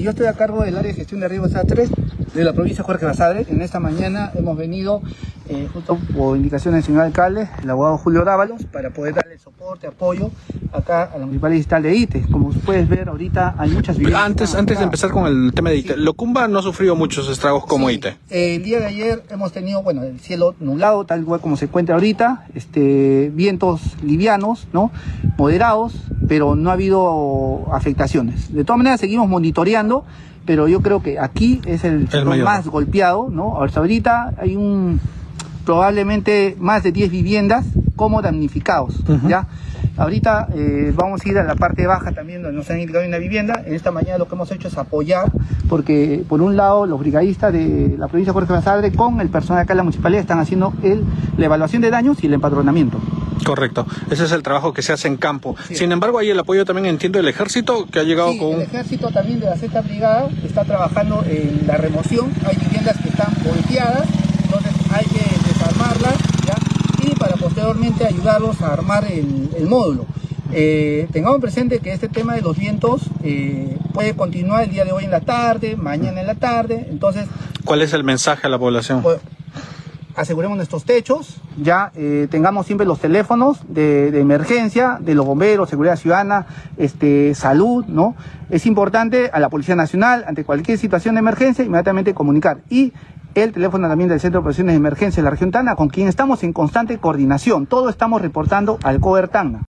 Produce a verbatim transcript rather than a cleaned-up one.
yo estoy a cargo del área de gestión de riesgos desastres de la provincia de Jorge Basadre. En esta mañana hemos venido, eh, justo por indicación del señor alcalde, el abogado Julio Dávalos, para poder darle soporte, apoyo acá a la municipalidad distrital de Ite. Como puedes ver, ahorita hay muchas viviendas. Antes, antes de empezar con el tema de Ite, sí. Locumba no ha sufrido muchos estragos como sí. Ite. Eh, el día de ayer hemos tenido, bueno, el cielo nublado, tal cual como se encuentra ahorita, este, vientos livianos, ¿no? Moderados, pero no ha habido afectaciones. De todas maneras, seguimos monitoreando, pero yo creo que aquí es el sector más golpeado, ¿no? Hasta ahorita hay un probablemente más de diez viviendas como damnificados, uh-huh. ¿ya? Ahorita eh, vamos a ir a la parte baja también, donde nos han indicado una vivienda. En esta mañana lo que hemos hecho es apoyar, porque por un lado los brigadistas de la provincia de Jorge Basadre con el personal acá en la municipalidad están haciendo el, la evaluación de daños y el empadronamiento. Correcto, ese es el trabajo que se hace en campo. Sí. Sin embargo, hay el apoyo también, entiendo, del ejército, que ha llegado sí, con... el ejército también de la sexta brigada está trabajando en la remoción. Hay viviendas que están volteadas, entonces hay que desarmarlas, ¿ya? Y para posteriormente ayudarlos a armar el, el módulo. Eh, tengamos presente que este tema de los vientos eh, puede continuar el día de hoy en la tarde, mañana en la tarde, entonces... ¿Cuál es el mensaje a la población? Pues, aseguremos nuestros techos, ya eh, tengamos siempre los teléfonos de, de emergencia, de los bomberos, seguridad ciudadana, este, salud, ¿no? Es importante a la Policía Nacional, ante cualquier situación de emergencia, inmediatamente comunicar. Y el teléfono también del Centro de Operaciones de Emergencia de la región Tacna, con quien estamos en constante coordinación. Todo estamos reportando al COER Tacna.